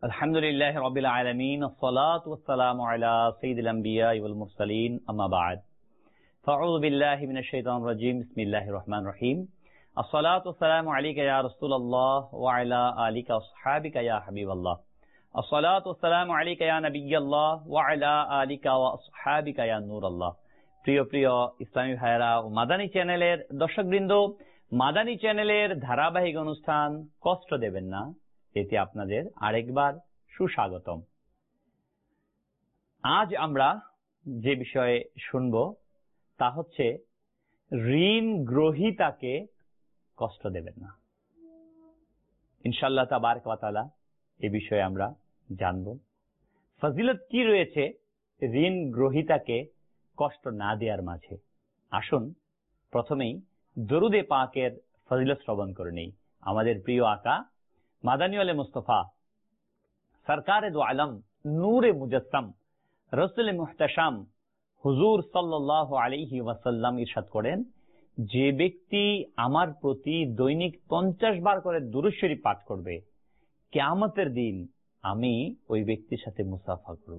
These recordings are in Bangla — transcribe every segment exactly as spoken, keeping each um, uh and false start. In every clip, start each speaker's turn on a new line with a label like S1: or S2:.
S1: আলহামদুলিল্লাহি রাব্বিল আলামিন ওয়াসসালাতু ওয়াসসালামু আলা সাইয়্যিদিল আমবিয়া ওয়াল মুরসালিন আম্মা বা'দ ফাআউযু বিল্লাহি মিনাশ শাইতানির রাজীম বিসমিল্লাহির রহমানির রহিম আসসালাতু ওয়াসসালামু আলাইকা ইয়া রাসূলুল্লাহ ওয়া আলা আলিকা ওয়া আসহাবিকা ইয়া হাবিবাল্লাহ আসসালাতু ওয়াসসালামু আলাইকা ইয়া নাবিয়্যাল্লাহ ওয়া আলা আলিকা ওয়া আসহাবিকা ইয়া নূরাল্লাহ। প্রিয় প্রিয় ইসলামী ভাইরা ও মাদানী চ্যানেলের দর্শকবৃন্দ, মাদানী চ্যানেলের ধারাবাহিক অনুষ্ঠান কষ্ট দেবেন না এতে আপনাদের আরেকবার সুস্বাগতম। আজ আমরা যে বিষয়ে শুনব তা হচ্ছে ঋণ গ্রহীতাকে কষ্ট দেবেন না। ইনশাআল্লাহ তাবারক ওয়া তাআলা এ বিষয়ে আমরা জানব ফজিলত কি রয়েছে ঋণ গ্রহীতাকে কষ্ট না দেওয়ার মাঝে। আসুন প্রথমেই দরুদে পাকের ফজিলত শ্রবণ করে নেই। আমাদের প্রিয় আকা মাদানী ওয়ালে মুস্তাফা সরকারে দো আলম নূরে মুজাসসাম রাসূল মুহতাশাম হুজুর সাল্লাল্লাহু আলাইহি ওয়াসাল্লাম ইরশাদ করেন, যে ব্যক্তি আমার প্রতি দৈনিক পঞ্চাশ বার করে দুরূদ শরীফ পাঠ করবে, কিয়ামতের দিন আমি ওই ব্যক্তির সাথে মুসাফা করব।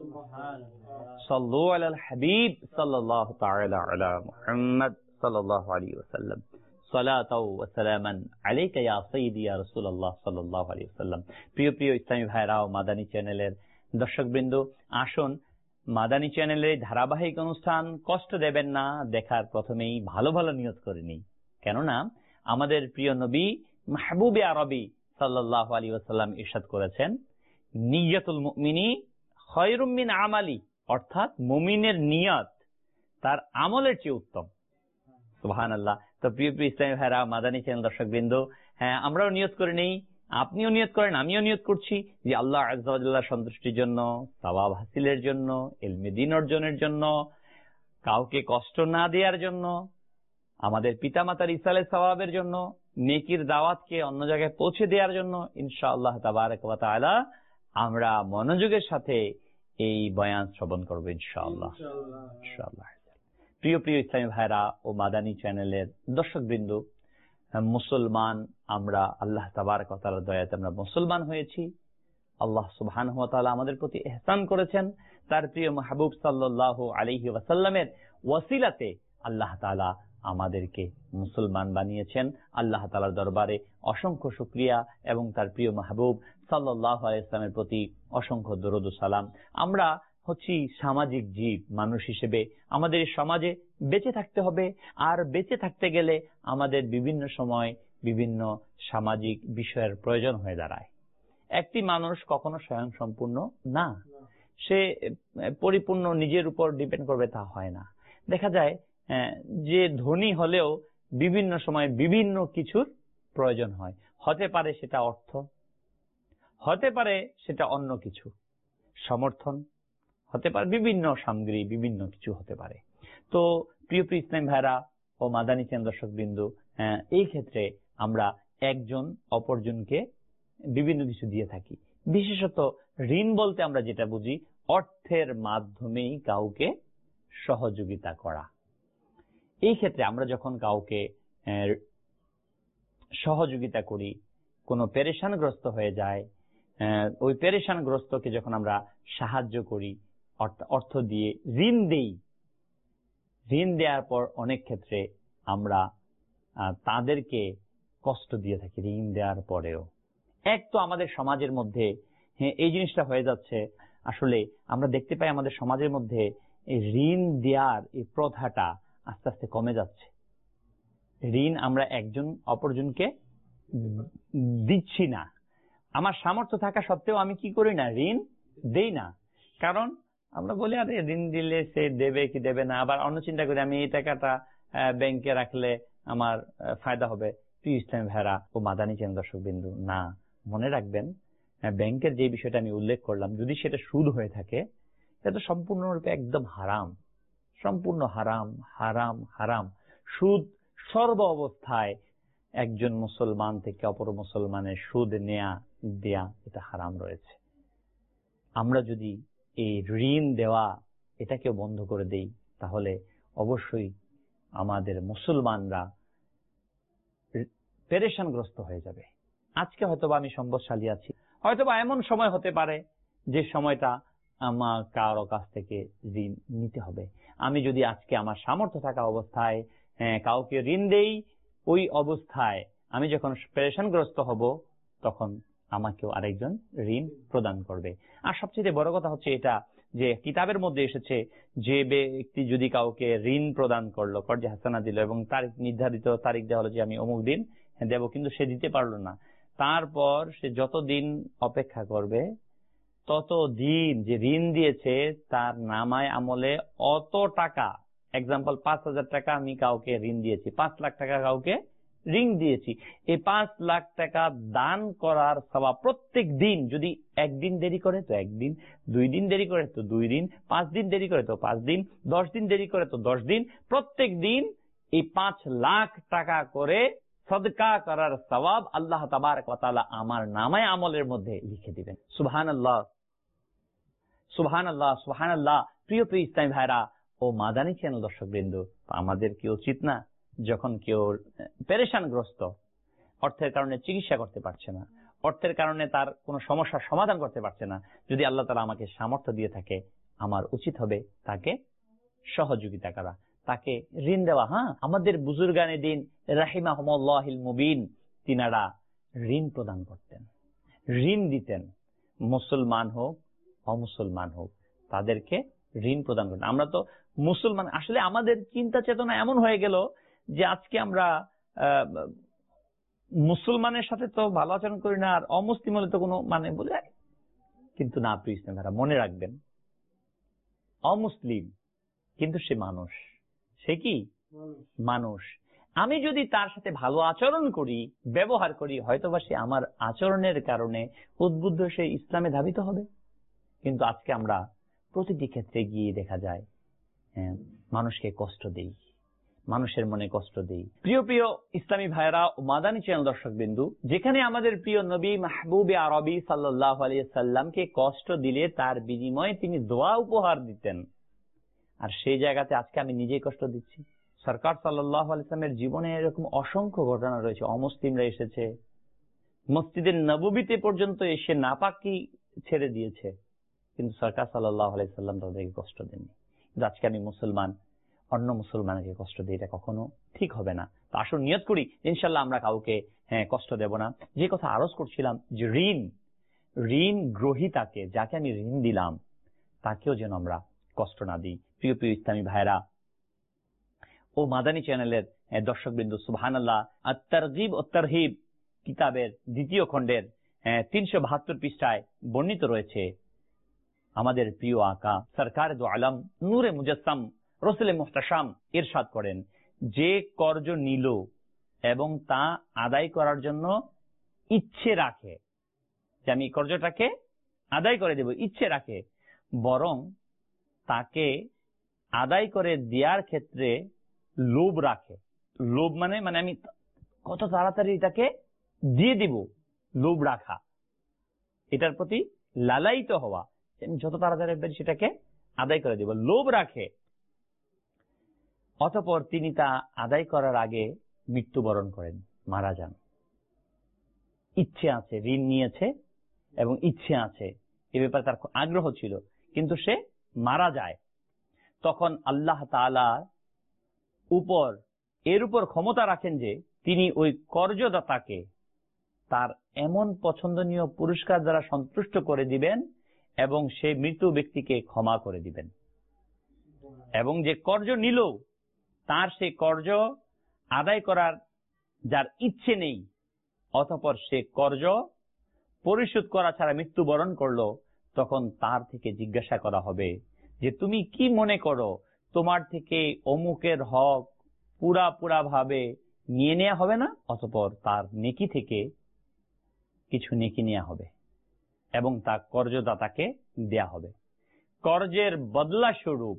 S1: সাল্লু আলাল হাবিব সাল্লাল্লাহু তাআলা আলা মুহাম্মদ সাল্লাল্লাহু আলাইহি ওয়াসাল্লাম সালাতাও ওয়া সালামান আলাইকা ইয়া সাইয়্যিদি ইয়া রাসূলুল্লাহ সাল্লাল্লাহু আলাইহি ওয়াসাল্লাম। প্রিয় প্রিয় ইসলামী ভাইরা ও মাদানী চ্যানেলের দর্শকবৃন্দ, আসুন মাদানী চ্যানেলের ধারাবাহিক অনুষ্ঠান কষ্ট দেবেন না দেখার প্রথমেই ভালো ভালো নিয়ত করে নিই। কেননা আমাদের প্রিয় নবী মাহবুবে আরবি সাল্লাল্লাহু আলাইহি ওয়াসাল্লাম ইরশাদ করেছেন, নিয়াতুল মুমিনি খায়রুম মিন আমালি, অর্থাৎ মুমিনের নিয়ত তার আমলের চেয়ে উত্তম। সুবহানাল্লাহ। তো প্রিয় প্রিয় ইসলামী ভাইরা মাদানী চ্যানেল দর্শকবৃন্দ, হ্যাঁ আমরাও নিয়ত করে নেই, আপনিও নিয়ত করেন, আমিও নিয়ত করছি যে আল্লাহ আযজা ওয়া জাল্লার সন্তুষ্টির জন্য, সওয়াব হাসিলের জন্য, ইলমে দ্বীন অর্জনের জন্য, কাউকে কষ্ট না দেওয়ার জন্য, আমাদের পিতামাতার ইসালে সওয়াবের জন্য, নেকির দাওয়াতকে অন্য জায়গায় পৌঁছে দেওয়ার জন্য ইনশাআল্লাহ তাবারক ওয়া তাআলা আমরা মনোযোগের সাথে এই বয়ান শ্রবণ করব ইনশাআল্লাহ ইনশাআল্লাহ। প্রিয় প্রিয় ইসলামী ভাইরা ও মাদানী চ্যানেলের দর্শকবৃন্দ, মুসলমান আমরা আল্লাহ তাবারক ওয়া তাআলার দয়াতে আমরা মুসলমান হয়েছি। আল্লাহ সুবহানাহু ওয়া তাআলা আমাদের প্রতি ইহসান করেছেন, তার প্রিয় মাহবুব সাল্লাল্লাহু আলাইহি ওয়াসাল্লামের ওয়াসিলাতে আল্লাহ তাআলা আমাদেরকে মুসলমান বানিয়েছেন। আল্লাহ তাআলার দরবারে অসংখ্য শুকরিয়া এবং তার প্রিয় মাহবুব সাল্লাল্লাহু আলাইহি ওয়াসাল্লামের প্রতি অসংখ্য দরুদ ও সালাম। আমরা হচ্ছি সামাজিক জীব, মানুষ হিসেবে আমাদের সমাজে বেঁচে থাকতে হবে, আর বেঁচে থাকতে গেলে আমাদের বিভিন্ন সময় বিভিন্ন সামাজিক বিষয়ের প্রয়োজন হয়ে দাঁড়ায়। একটি মানুষ কখনো স্বয়ং সম্পূর্ণ না, সে পরিপূর্ণ নিজের উপর ডিপেন্ড করবে তা হয় না। দেখা যায় যে ধনী হলেও বিভিন্ন সময় বিভিন্ন কিছুর প্রয়োজন হয়, হতে পারে সেটা অর্থ, হতে পারে সেটা অন্য কিছু, সমর্থন হতে পারে, বিভিন্ন সামগ্রী, বিভিন্ন কিছু হতে পারে। তো প্রিয় প্রিয় ইসলাম ভাইরা ও মাদানী চ্যানেল দর্শকবৃন্দ, এই ক্ষেত্রে আমরা একজন অপরজনকে বিভিন্ন কিছু দিয়ে থাকি। বিশেষত ঋণ বলতে আমরা যেটা বুঝি, অর্থের মাধ্যমেই কাউকে সহযোগিতা করা। এই ক্ষেত্রে আমরা যখন কাউকে সহযোগিতা করি, কোনো পেরেশানগ্রস্ত হয়ে যায়, ওই পেরেশানগ্রস্তকে যখন আমরা সাহায্য করি অর্থ দিয়ে, ঋণ দেই, ঋণ দেওয়ার পর অনেক ক্ষেত্রে আমরা তাদেরকে কষ্ট দিয়ে থাকি ঋণ দেওয়ার পরেও। এক তো আমাদের সমাজের মধ্যে এই জিনিসটা হয়ে যাচ্ছে, আসলে আমরা দেখতে পাই আমাদের সমাজের মধ্যে এই ঋণ দেওয়ার এই প্রথাটা আস্তে আস্তে কমে যাচ্ছে। ঋণ আমরা একজন অপরজনকে দিচ্ছি না। আমার সামর্থ্য থাকা সত্ত্বেও আমি কি করি না, ঋণ দেই না। কারণ আমরা বলি আরে ঋণ দিলে সে দেবে কি দেবে না, আবার অন্য চিন্তা করি আমি এই টাকাটা ব্যাংকে রাখলে আমার ফায়দা হবে। প্রিয় ইসলামী ভাইরা ও মাদানী চ্যানেল দর্শকবৃন্দ, না, মনে রাখবেন ব্যাংকের যে বিষয়টা আমি উল্লেখ করলাম, যদি সেটা সুদ হয়ে থাকে এটা সম্পূর্ণরূপে একদম হারাম, সম্পূর্ণ হারাম হারাম হারাম। সুদ সর্ব অবস্থায় একজন মুসলমান থেকে অপর মুসলমানের সুদ নেয়া দেয়া এটা হারাম রয়েছে। আমরা যদি এই ঋণ দেওয়া এটাকে বন্ধ করে দেই তাহলে অবশ্যই আমাদের মুসলমানরা পেরেশানগ্রস্ত হয়ে যাবে। আজকে হয়তো আমি সম্পদশালী আছি, হয়তো বা এমন সময় হতে পারে যে সময়টা আমার কারো কাছ থেকে ঋণ নিতে হবে। আমি যদি আজকে আমার সামর্থ্য থাকা অবস্থায় কাউকে ঋণ দেই, ওই অবস্থায় আমি যখন পেরেশানগ্রস্ত হব তখন আমাকেও আরেকজন ঋণ প্রদান করবে। আর সবচেয়ে বড় কথা হচ্ছে এটা যে কিতাবের মধ্যে এসেছে যে ব্যক্তি যদি কাউকে ঋণ প্রদান করলো, কর্জে হাসানা দিল এবং তারিখ নির্ধারিত তারিখ দেওয়া হলো যে আমি অমুক দিন দেব, কিন্তু সে দিতে পারলো না, তারপর সে যতদিন অপেক্ষা করবে ততদিন যে ঋণ দিয়েছে তার নামায় আমলে অত টাকা, এক্সাম্পল পাঁচ হাজার টাকা আমি কাউকে ঋণ দিয়েছি, পাঁচ লাখ টাকা কাউকে ঋণ দিয়েছি, এই পাঁচ লাখ টাকা দান করার সওয়াব প্রত্যেক দিন, যদি একদিন দেরি করে তো একদিন, দুই দিন দেরি করে তো দুই দিন, পাঁচ দিন দেরি করে তো পাঁচ দিন, দশ দিন দেরি করে তো দশ দিন, প্রত্যেক দিন এই পাঁচ লাখ টাকা করে সদকা করার সওয়াব আল্লাহ তাবারক ওয়া তাআলা আমার নামায় আমলের মধ্যে লিখে দিবেন। সুবহানাল্লাহ, সুবহানাল্লাহ, সুবহানাল্লাহ। প্রিয় প্রিয় ইসলামী ভাইরা ও মাদানী চ্যানেল দর্শক বৃন্দ, আমাদের কি উচিত না যখন কেউ পেরেশানগ্রস্ত, অর্থের কারণে চিকিৎসা করতে পারছে না, অর্থের কারণে তার কোনো সমস্যার সমাধান করতে পারছে না, যদি আল্লাহ তাআলা আমাকে সামর্থ্য দিয়ে থাকে, আমার উচিত হবে তাকে সহযোগিতা করা, তাকে ঋণ দেওয়া। হ্যাঁ, আমাদের বুজুর্গানে দিন রাহিমাহুমুল্লাহিল মুবিন, তিনারা ঋণ প্রদান করতেন, ঋণ দিতেন, মুসলমান হোক অমুসলমান হোক তাদেরকে ঋণ প্রদান করতেন। আমরা তো মুসলমান, আসলে আমাদের চিন্তা চেতনা এমন হয়ে গেল যে আজকে আমরা মুসলমানের সাথে তো ভালো আচরণ করি না, আর অমুসলিম হলে তো কোনো মানে বলে, কিন্তু না প্রিয় ইসলাম ভাইরা, মনে রাখবেন অমুসলিম কিন্তু সে মানুষ, সে কি মানুষ। আমি যদি তার সাথে ভালো আচরণ করি, ব্যবহার করি, হয়তোবা সে আমার আচরণের কারণে উদ্বুদ্ধ সে ইসলামে ধাবিত হবে। কিন্তু আজকে আমরা প্রতিটি ক্ষেত্রে গিয়ে দেখা যায় হ্যাঁ মানুষকে কষ্ট দেই, মানুষের মনে কষ্ট দেই। প্রিয় প্রিয় ইসলামী ভাইরা ও মাদানী চ্যানেল দর্শক বিন্দু, যেখানে আমাদের প্রিয় নবী মাহবুবে আরবি সাল্লাল্লাহু আলাইহি সাল্লামকে কষ্ট দিলে তার বিনিময়ে তিনি দোয়া উপহার দিতেন, আর সেই জায়গাতে আজকে আমি নিজেই কষ্ট দিচ্ছি। সরকার সাল্লাল্লাহু আলাইহি সাল্লামের জীবনে এরকম অসংখ্য ঘটনা রয়েছে। অমুসলিমরা এসেছে মসজিদের নববীতে পর্যন্ত এসে নাপাকি ছেড়ে দিয়েছে, কিন্তু সরকার সাল্লাল্লাহু আলাইহি সাল্লাম তাদেরকে কষ্ট দেননি। কিন্তু আজকে আমি মুসলমান, অন্য মুসলমানকে কষ্ট দিই, এটা কখনো ঠিক হবে না। তো আসুন নিয়ত করি ইনশাল্লাহ আমরা কাউকে হ্যাঁ কষ্ট দেব না। যে কথা আরজ করছিলাম যে ঋণ, ঋণ গ্রহীতাকে, যাকে আমি ঋণ দিলাম তাকেও যেন আমরা কষ্ট না দিই। প্রিয় প্রিয় ইসলামী ভাইরা ও মাদানী চ্যানেলের দর্শক বিন্দু, সুবহানাল্লাহ, আত-তারগীব ও তারহিব কিতাবের দ্বিতীয় খণ্ডের তিনশো বাহাত্তর পৃষ্ঠায় বর্ণিত রয়েছে আমাদের প্রিয় আকা সরকার দো আলম নূরে মুজাসসাম রসুল মুহতাশাম ইরশাদ করেন, যে কর্জ নিল এবং তা আদায় করার জন্য ইচ্ছে রাখে যে আমি কর্জটাকে আদায় করে দেব, ইচ্ছে রাখে, বরং তাকে আদায় করে দেওয়ার ক্ষেত্রে লোভ রাখে। লোভ মানে মানে আমি কত তাড়াতাড়ি এটাকে দিয়ে দিব, লোভ রাখা, এটার প্রতি লালায়িত হওয়া, যত তাড়াতাড়ি সেটাকে আদায় করে দিব, লোভ রাখে। অতঃপর তিনি তা আদায় করার আগে মৃত্যুবরণ করেন, মারা যান। ইচ্ছে আছে, ঋণ নিয়েছে এবং ইচ্ছে আছে, এ ব্যাপারে তার আগ্রহ ছিল, কিন্তু সে মারা যায়। তখন আল্লাহ তাআলা উপর এর উপর ক্ষমতা রাখেন যে তিনি ওই কর্জদাতাকে তার এমন পছন্দনীয় পুরস্কার দ্বারা সন্তুষ্ট করে দিবেন এবং সে মৃত ব্যক্তিকে ক্ষমা করে দিবেন। এবং যে কর্জ নিল তার সে কর্জ আদায় করার যার ইচ্ছে নেই, অতঃপর সে কর্জ পরিশোধ করা ছাড়া মৃত্যুবরণ করলো, তখন তার থেকে জিজ্ঞাসা করা হবে যে তুমি কি মনে করো তোমার থেকে অমুকের হক পুরা পুরা ভাবে নিয়ে নেওয়া হবে না? অতঃপর তার নেকি থেকে কিছু নেকি নেওয়া হবে এবং তা কর্জদাতাকে দেয়া হবে। কর্জের বদলা স্বরূপ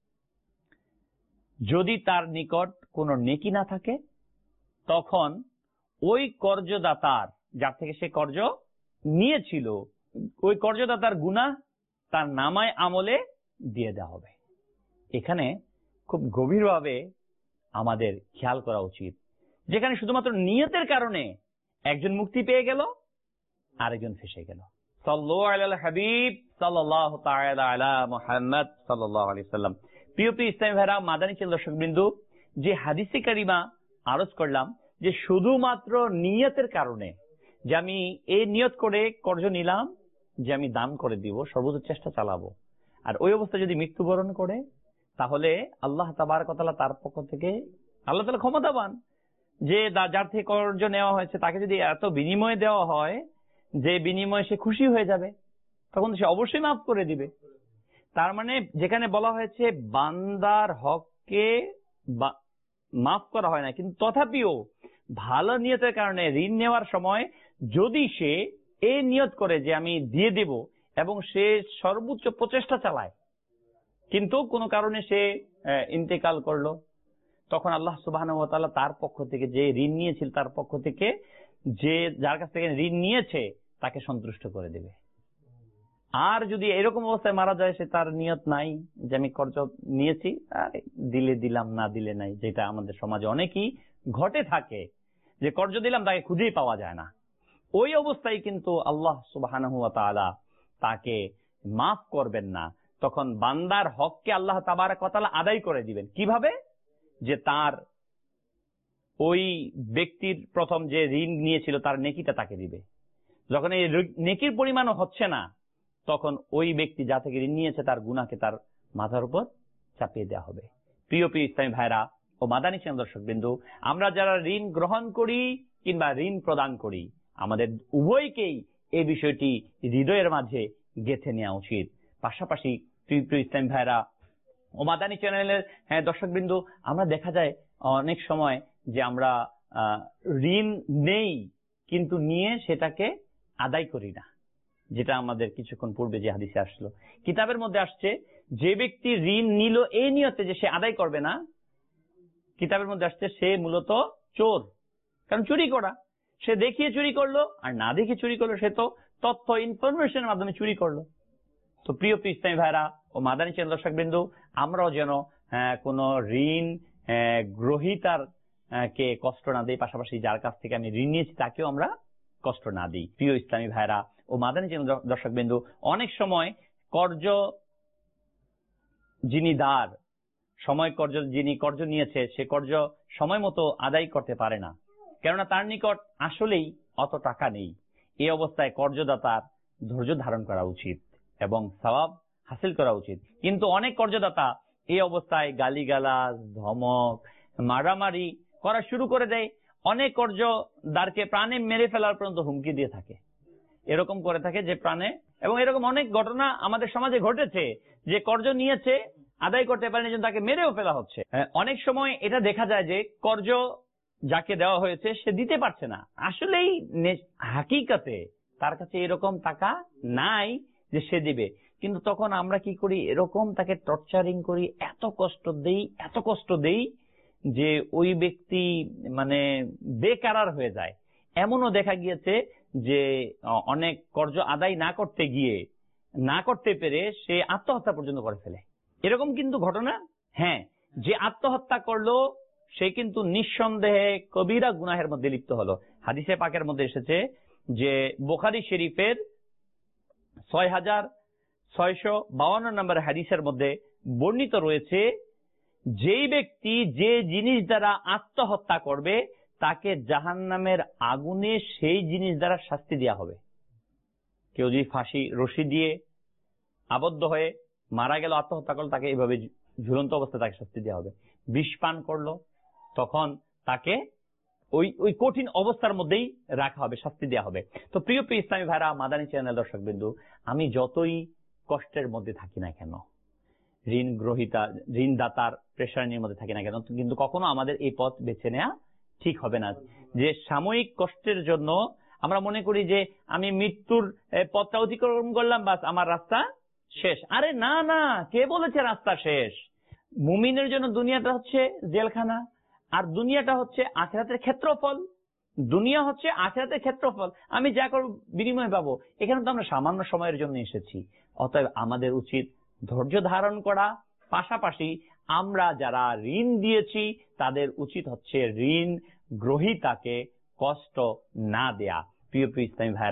S1: যদি তার নিকট কোনো নেকি না থাকে, তখন ওই কর্জদাতার, যার থেকে সে কর্জ নিয়েছিল, ওই কর্জদাতার গুনাহ তার নামায় আমলে দিয়ে দেওয়া হবে। এখানে খুব গভীরভাবে আমাদের খেয়াল করা উচিত, যেখানে শুধুমাত্র নিয়তের কারণে একজন মুক্তি পেয়ে গেল, আরেকজন ফেঁসে গেল। সাল্লু আলাল হাবিব সাল্লাল্লাহু তাআলা আলা মুহাম্মদ সাল্লাল্লাহু আলাইহি সাল্লাম। প্রিয় প্রিয় ইসলামী ভাইরা, মাদানী চ্যানেল দর্শকবৃন্দ, যে হাদিসে কারিমা আরজ করলাম যে শুধুমাত্র নিয়তের কারণে, যে আমি এই নিয়ত করে কর্জ নিলাম যে আমি দান করে দিব, সর্বোচ্চ চেষ্টা চালাবো, আর ওই অবস্থায় যদি মৃত্যুবরণ করে, তাহলে আল্লাহ তাবারক ওয়া তাআলা তার পক্ষ থেকে, আল্লাহ তাআলা ক্ষমতাবান, যে যার থেকে কর্জ নেওয়া হয়েছে তাকে যদি এত বিনিময় দেওয়া হয় যে বিনিময়ে সে খুশি হয়ে যাবে, তখন সে অবশ্যই মাফ করে দিবে। তার মানে যেখানে বলা হয়েছে বান্দার হককে মাফ করা হয় না, কিন্তু তথাপিও ভালো নিয়তের কারণে ঋণ নেওয়ার সময় যদি সে এই নিয়ত করে যে আমি দিয়ে দেব, এবং সে সর্বোচ্চ প্রচেষ্টা চালায়, কিন্তু কোনো কারণে সে ইন্তেকাল করলো, তখন আল্লাহ সুবহানাহু ওয়া তাআলা তার পক্ষ থেকে, যে ঋণ নিয়েছিল তার পক্ষ থেকে, যে যার কাছ থেকে ঋণ নিয়েছে তাকে সন্তুষ্ট করে দেবে। আর যদি এরকম অবস্থায় মারা যায়, সে তার নিয়ত নাই যে আমি কর্জ নিয়েছি, দিলে দিলাম না দিলে নাই, যেটা আমাদের সমাজে অনেকই ঘটে থাকে, যে কর্জ দিলাম তাকে খুঁজেই পাওয়া যায় না, ওই অবস্থায় কিন্তু আল্লাহ সুবহানাহু ওয়া তাআলা তাকে মাফ করবেন না। তখন বান্দার হককে আল্লাহ তাবারক ওয়া তাআলা আদায় করে দিবেন। কিভাবে? যে তার ওই ব্যক্তির প্রথম যে ঋণ নিয়েছিল তার নেকিটা তাকে দিবে। যখন এই নেকির পরিমাণও হচ্ছে না, তখন ওই ব্যক্তি যা থেকে ঋণ নিয়েছে তার গুনাহকে তার মাথার উপর চাপিয়ে দেওয়া হবে। প্রিয় প্রিয় ইসলামী ভাইরা ও মাদানী চ্যানেল দর্শকবৃন্দ, আমরা যারা ঋণ গ্রহণ করি কিংবা ঋণ প্রদান করি, আমাদের উভয়কেই এই বিষয়টি হৃদয়ের মাঝে গেঁথে নেওয়া উচিত। পাশাপাশি প্রিয় প্রিয় ইসলামী ভাইরা ও মাদানী চ্যানেলের হ্যাঁ দর্শকবৃন্দ, আমরা দেখা যায় অনেক সময় যে আমরা ঋণ নেই কিন্তু নিয়ে সেটাকে আদায় করি না, যেটা আমাদের কিছুক্ষণ পূর্বে যে হাদিসে আসলো, কিতাবের মধ্যে আসছে, যে ব্যক্তি ঋণ নিল এই নিয়তে যে সে আদায় করবে না, কিতাবের মধ্যে আসছে সে মূলত চোর। কারণ চুরি করা, সে দেখিয়ে চুরি করলো, আর না দেখে চুরি করলো, সে তো তথ্য ইনফরমেশনের মাধ্যমে চুরি করলো। তো প্রিয় প্রিয় ইসলামী ভাইরা ও মাদানী চ্যানেল দর্শকবৃন্দ, আমরাও যেন কোন ঋণ গ্রহীতার কে কষ্ট না দিই, পাশাপাশি যার কাছ থেকে আমি ঋণ নিয়েছি তাকেও আমরা কষ্ট না দিই। প্রিয় ইসলামী ভাইরা ও মাদানী চ্যানেল দর্শকবৃন্দ, অনেক সময় কর্জ যিনি দার, সময় কর্জ যিনি কর্জ নিয়েছে, সে কর্জ সময় মতো আদায় করতে পারে না, কেননা তার নিকট আসলেই অত টাকা নেই। এই অবস্থায় কর্জদাতার ধৈর্য ধারণ করা উচিত এবং সওয়াব হাসিল করা উচিত। কিন্তু অনেক কর্জদাতা এই অবস্থায় গালিগালাজ, ধমক, মারামারি করা শুরু করে দেয়। অনেক কর্জদারকে প্রাণে মেরে ফেলার পর্যন্ত হুমকি দিয়ে থাকে, এরকম করে থাকে যে প্রাণে, এবং এরকম অনেক ঘটনা আমাদের সমাজে ঘটেছে, যে কর্জ নিয়েছে আদায় করতে পারেনি, যেন তাকে মেরেও ফেলা হচ্ছে। অনেক সময় এটা দেখা যায় যে কর্জ যাকে দেওয়া হয়েছে সে দিতে পারছে না, আসলেই হাকিকাতে তার কাছে এরকম টাকা নাই যে সে দিবে, কিন্তু তখন আমরা কি করি, এরকম তাকে টর্চারিং করি, এত কষ্ট দেই এত কষ্ট দেই যে ওই ব্যক্তি মানে বেকারার হয়ে যায়। এমনও দেখা গিয়েছে যে অনেক কর্জ আদায় না করতে গিয়ে, না করতে পেরে সে আত্মহত্যা পর্যন্ত করে ফেলে। এরকম কিন্তু ঘটনা, হ্যাঁ, যে আত্মহত্যা করলো সে কিন্তু নিঃসন্দেহে কবিরা গুনাহের মধ্যে লিপ্ত হলো। হাদিসে পাকের মধ্যে এসেছে যে বুখারী শরীফের ছয় হাজার ছয়শো বাউন্ন নম্বর হাদিসের মধ্যে বর্ণিত রয়েছে, যেই ব্যক্তি যে জিনিস দ্বারা আত্মহত্যা করবে তাকে জাহান্নামের আগুনে সেই জিনিস দ্বারা শাস্তি দেওয়া হবে। কেউ যদি ফাঁসি রশি দিয়ে আবদ্ধ হয়ে মারা গেল, আত্মহত্যা করলো, তাকে এইভাবে ঝুলন্ত অবস্থায় তাকে শাস্তি দেওয়া হবে। বিষ পান করলো, তখন তাকে ওই ওই কঠিন অবস্থার মধ্যেই রাখা হবে, শাস্তি দেওয়া হবে। তো প্রিয় প্রিয় ইসলামী ভাইরা, মাদানী চ্যানেল দর্শকবৃন্দ, আমি যতই কষ্টের মধ্যে থাকি না কেন, ঋণ গ্রহীতা ঋণদাতার প্রেশারের মধ্যে থাকি না কেন, কিন্তু কখনো আমাদের এই পথ বেছে নেওয়া ঠিক হবে না, যে সাময়িক কষ্টের জন্য আমরা মনে করি যে আমি মৃত্যুর পথটা অতিক্রম করলাম, বাস আমার রাস্তা শেষ। আরে না না, কে বলেছে রাস্তা শেষ? মুমিনের জন্য দুনিয়াটা হচ্ছে জেলখানা, আর দুনিয়াটা হচ্ছে আখিরাতের ক্ষেত্রফল। দুনিয়া হচ্ছে আখিরাতের ক্ষেত্রফল, আমি যা করব বিনিময় পাবো। এখানে তো আমরা সামান্য সময়ের জন্য এসেছি, অতএব আমাদের উচিত ধৈর্য ধারণ করা, পাশাপাশি আমরা যারা ঋণ দিয়েছি তাদের উচিত হচ্ছে ঋণ গ্রহীতাকে কষ্ট না দেয়া। প্রিয় প্রিয় ইসলামী ভাইরা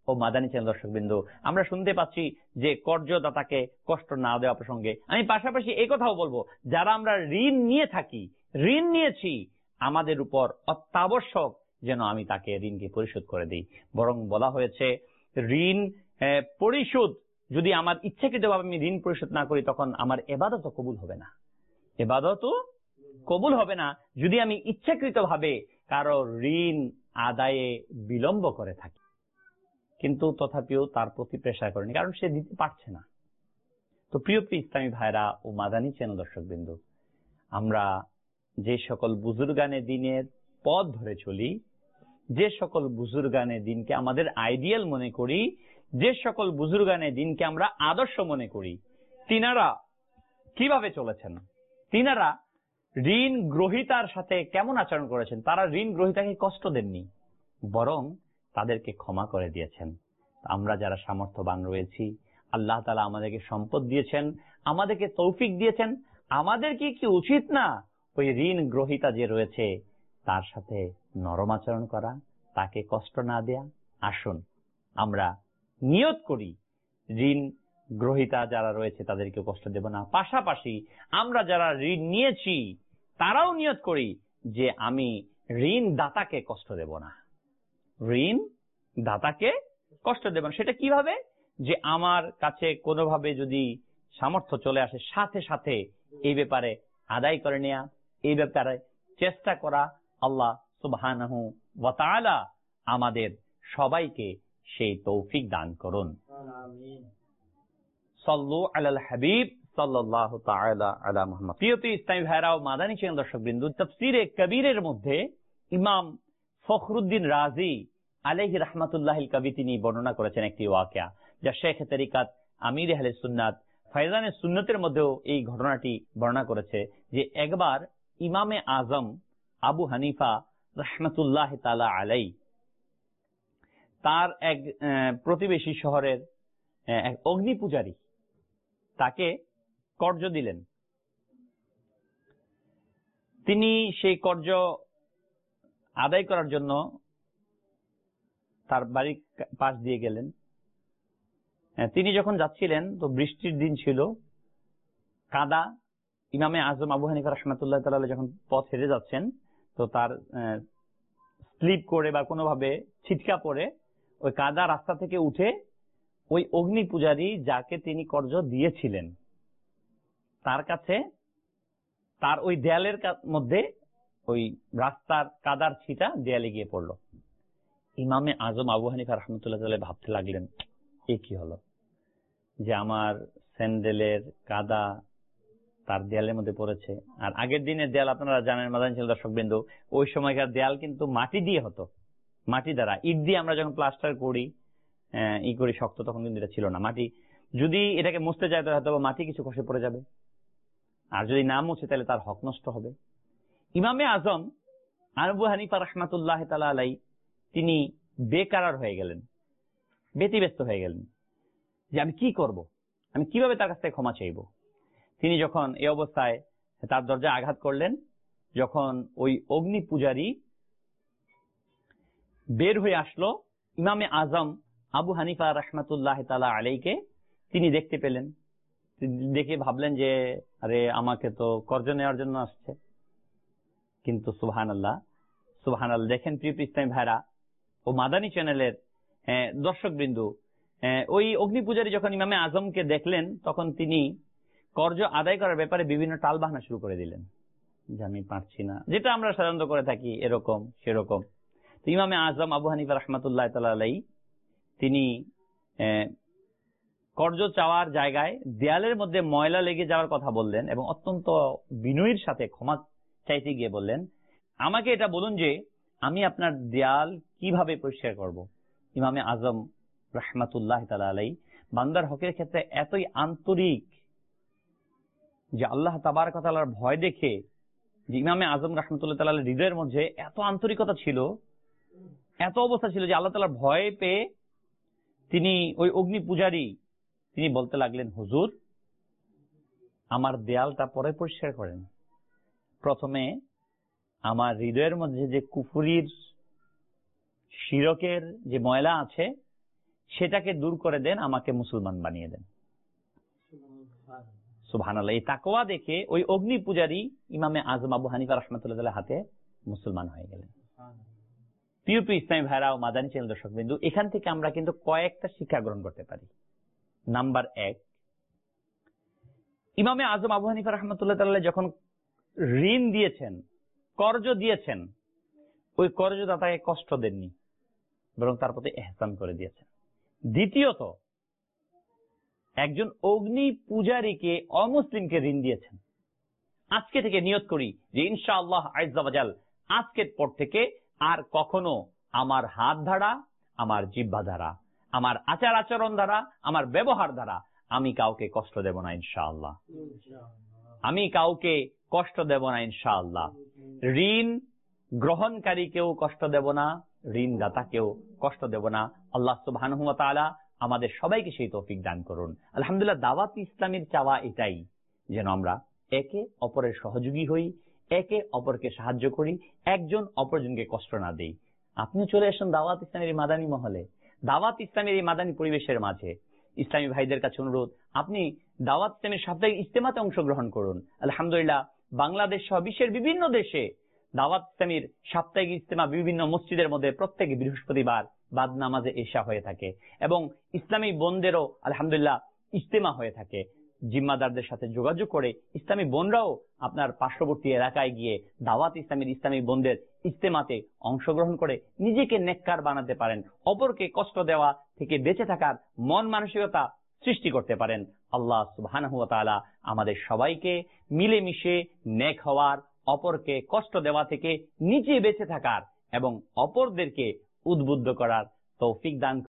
S1: ও মাদানী চ্যানেল দর্শকবৃন্দ, আমরা শুনতে পাচ্ছি যে কর্জদাতাকে কষ্ট না দেওয়া প্রসঙ্গে আমি পাশাপাশি এই কথাও বলবো, যারা আমরা ঋণ নিয়ে থাকি, ঋণ নিয়েছি, আমাদের উপর অত্যাবশ্যক যেন আমি তাকে ঋণকে পরিশোধ করে দিই। বরং বলা হয়েছে ঋণ পরিশোধ যদি আমার ইচ্ছাকৃতভাবে আমি ঋণ পরিশোধ না করি, তখন আমার ইবাদতও কবুল হবে না, ইবাদতও কবুল হবে না যদি আমি ইচ্ছাকৃতভাবে কারো ঋণ আদায়ে বিলম্ব করে থাকি। কিন্তু তথাপিও তার প্রতি প্রেসার করেনি, কারণ সে দিতে পারছে না। তো প্রিয় প্রিয় ইসলামী ভাইরা ও মাদানী চ্যানেল দর্শকবৃন্দ, আমরা যে সকল বুজুর্গানে দিনের পথ ধরে চলি, যে সকল বুজুর্গানে দিনকে আমাদের আইডিয়াল মনে করি, যে সকল বুজুর্গানে দিনকে আমরা আদর্শ মনে করি, তিনারা কিভাবে চলেছেন, তিনারা ঋণ গ্রহীতার সাথে কেমন আচরণ করেছেন। তারা ঋণ গ্রহীতাকে কষ্ট দেননি, বরং তাদেরকে ক্ষমা করে দিয়েছেন। আমরা যারা সামর্থ্যবান রয়েছি, আল্লাহ তাআলা আমাদেরকে সম্পদ দিয়েছেন, আমাদেরকে তৌফিক দিয়েছেন, আমাদেরকে কি উচিত না ওই ঋণ গ্রহীতা যে রয়েছে তার সাথে নরম আচরণ করা, তাকে কষ্ট না দেয়া? আসুন আমরা নিয়ত করি ঋণ গ্রহীতা যারা রয়েছে তাদেরকে কষ্ট দেব না, পাশাপাশি আমরা যারা ঋণ নিয়েছি তারাও নিয়ত করি যে আমি ঋণ দাতাকে কষ্ট দেব না, ঋণ দাতাকে কষ্ট দেব না। সেটা কিভাবে? যে আমার কাছে কোনোভাবে যদি সামর্থ্য চলে আসে, সাথে সাথে এই ব্যাপারে আদায় করে নেয়া, এই ব্যাপারে চেষ্টা করা। আল্লাহ সুবহানাহু ওয়া তাআলা আমাদের সবাইকে সেই তৌফিক দান করুন। সাল্লু আলাল হাবিব সাল্লাল্লাহু তাআলা আলা মুহাম্মদ। প্রিয় ইসলামী ভাইরা ও মাদানী চ্যানেল দর্শকবৃন্দ, তাফসীরে কবীরের মধ্যে ইমাম ফখরুদ্দিন রাজি আলাইহি রাহমাতুল্লাহিল কবি তিনি বর্ণনা করেছেন একটি ওয়াকিয়া, যা শেখ তরিকাত আমির আহলে সুন্নাত ফায়জানে সুন্নতের মধ্যেও এই ঘটনাটি বর্ণনা করেছে যে একবার ইমামে আজম আবু হানিফা রাহমাতুল্লাহি তাআলা আলাই তার এক প্রতিবেশী শহরের এক অগ্নি পূজারী তাকে কর্জ দিলেন। তিনি সেই কর্জ আদায় করার জন্য তার বাড়ির পাশ দিয়ে গেলেন। তিনি যখন যাচ্ছিলেন তো বৃষ্টির দিন ছিল, কাদা। ইমামে আজম আবু হানিফা রাহমাতুল্লাহি তাআলা যখন পথ হেঁটে যাচ্ছেন তো তার স্লিপ করে বা কোনোভাবে ছিটকা পড়ে ওই কাদা রাস্তা থেকে উঠে ওই অগ্নি পূজারী যাকে তিনি কর্জ দিয়েছিলেন তার কাছে, তার ওই দেয়ালের মধ্যে ওই রাস্তার কাদার ছিটা দেয়ালে গিয়ে পড়ল। ইমামে আজম আবু হানিফা রাহমাতুল্লাহি তাআলা ভাবতে লাগলেন, এ কি হলো যে আমার স্যান্ডেলের কাদা তার দেয়ালের মধ্যে পড়েছে। আর আগের দিনের দেয়াল আপনারা জানেন মাদানী চ্যানেল দর্শকবৃন্দ, ওই সময়কার দেয়াল কিন্তু মাটি দিয়ে হতো, মাটি দ্বারা। ইট দিয়ে আমরা যখন প্লাস্টার করি ই করি শক্ত, তখন কিন্তু এটা ছিল না, মাটি। যদি এটাকে মুছতে যায় তাহলে হয়তো মাটি কিছু খসে পড়ে যাবে, আর যদি না মুছে তাহলে তার হক নষ্ট হবে। ইমামে আজম আবু হানিফা রাহমাতুল্লাহি তাআলা আলাইহি তিনি বেকারার হয়ে গেলেন, ব্যতিব্যস্ত হয়ে গেলেন যে আমি কি করব, আমি কিভাবে তার কাছ থেকে ক্ষমা চাইব। তিনি যখন এই অবস্থায় তার দরজায় আঘাত করলেন, যখন ওই অগ্নি পূজারী বের হয়ে আসলো, ইমামে আজম আবু হানিফা রাহমাতুল্লাহি তাআলা আলাইহিকে তিনি দেখতে পেলেন। দেখে ভাবলেন যে আরে আমাকে তো কর্জ নেওয়ার জন্য আসছে। কিন্তু সুবহানাল্লাহ সুবহানাল্লাহ, দেখেন প্রিয় ইসলামী ভাইরা ও মাদানী চ্যানেলের দর্শকবৃন্দ, ওই অগ্নি পূজারী যখন ইমামে আজমকে দেখলেন তখন তিনি কর্জ আদায় করার ব্যাপারে বিভিন্ন টালবাহানা শুরু করে দিলেন যে আমি পারছি না, যেটা আমরা সাধারণত করে থাকি, এরকম সেরকম। তো ইমামে আজম আবু হানিফা রাহমাতুল্লাহি তাআলা আলাইহি তিনি কর্জ চাওয়ার জায়গায় দেয়ালের মধ্যে ময়লা লেগে যাওয়ার কথা বললেন এবং অত্যন্ত বিনয়ের সাথে ক্ষমা চাইতে গিয়ে বললেন, আমাকে এটা বলুন যে আমি আপনার দেয়াল কিভাবে পরিষ্কার করব। ইমামে আজম রাহমাতুল্লাহি তাআলা আলাইহি বান্দার হকের ক্ষেত্রে এতই আন্তরিক যে আল্লাহ তাবারক ওয়া তাআলার ভয় দেখে যে ইমামে আজম রাহমাতুল্লাহি তাআলা আলাইহির হৃদয়ের মধ্যে এত আন্তরিকতা ছিল, এত অবস্থা ছিল যে আল্লাহ তাআলার ভয় পেয়ে তিনি ওই অগ্নি পূজারী তিনি বলতে লাগলেন, হুজুর আমার দেয়ালটা পরে পরিষ্কার করেন, প্রথমে আমার হৃদয়ের মধ্যে যে কুফরির শিরকের যে ময়লা আছে সেটাকে দূর করে দেন, আমাকে মুসলমান বানিয়ে দেন। সুবহানাল্লাহ। এই তাকওয়া দেখে ওই অগ্নি পূজারী ইমামে আজম আবু হানিফা রাহমাতুল্লাহ হাতে মুসলমান হয়ে গেলেন। প্রিয় প্রিয় ইসলামী ভাইরা ও মাদানী চ্যানেল দর্শক বিন্দু, এখান থেকে আমরা কিন্তু কয়েকটা শিক্ষা গ্রহণ করতে পারি। নাম্বার এক, ইমামে আজম আবু হানিফা রাহমাতুল্লাহ যখন ঋণ দিয়েছেন, কর্জ দিয়েছেন, ওই কর্জদাতাকে কষ্ট দেননি, বরং তার প্রতি ইহসান করে দিয়েছেন। দ্বিতীয়ত, একজন অগ্নি পূজারীকে অমুসলিমকে ঋণ দিয়েছেন। আজকে থেকে নিয়ত করি যে ইনশাআল্লাহ আজ্জা ওয়া জাল আজকের পর থেকে আর কখনো আমার হাত দ্বারা, আমার জিহ্বা দ্বারা, আমার আচার আচরণ দ্বারা, আমার ব্যবহার দ্বারা আমি কাউকে কষ্ট দেব না ইনশাআল্লাহ। আমি কাউকে কষ্ট দেব না ইনশাআল্লাহ। ঋণ গ্রহণকারীকেও কষ্ট দেব না, ঋণ দাতাকেও কষ্ট দেব না। আল্লাহ সুবহানাহু ওয়া তাআলা আমাদের সবাইকে সেই তৌফিক দান করুন। আলহামদুলিল্লাহ, দাওয়াত ইসলামের চাওয়া এটাই, যেন আমরা একে অপরের সহযোগী হই, একে অপরকে সাহায্য করি, একজন অপরজনকে কষ্ট না দেই। আপনি চলে আসুন দাওয়াত ইসলামের এই মাদানী মহলে, দাওয়াত ইসলামের এই মাদানী পরিবেশের মাঝে। ইসলামী ভাইদের কাছে অনুরোধ, আপনি দাওয়াত ইসলামের সাপ্তাহিক ইজতেমাতে অংশগ্রহণ করুন। আলহামদুলিল্লাহ, বাংলাদেশ সহ বিশ্বের বিভিন্ন দেশে দাওয়াত ইসলামের সাপ্তাহিক ইজতেমা বিভিন্ন মসজিদের মধ্যে প্রত্যেক বৃহস্পতিবার বাদ নামাজে এশা হয়ে থাকে, এবং ইসলামী বোনদেরও আলহামদুলিল্লাহ ইজতেমা হয়ে থাকে। জিম্মাদারদের সাথে যোগাযোগ করে ইসলামী বোনরাও আপনার পার্শ্ববর্তী এলাকায় গিয়ে দাওয়াত ইসলামের ইসলামী বোনদের ইজতেমাতে অংশগ্রহণ করে নিজেকে নেককার বানাতে পারেন, অপরকে কষ্ট দেওয়া থেকে বেঁচে থাকার মন মানসিকতা সৃষ্টি করতে পারেন। আল্লাহ সুবহানাহু ওয়া তাআলা আমাদের সবাইকে মিলেমিশে নেক হওয়ার, অপরকে কষ্ট দেওয়া থেকে নিজে বেঁচে থাকার এবং অপরদেরকে উদ্বুদ্ধ করার তৌফিক দান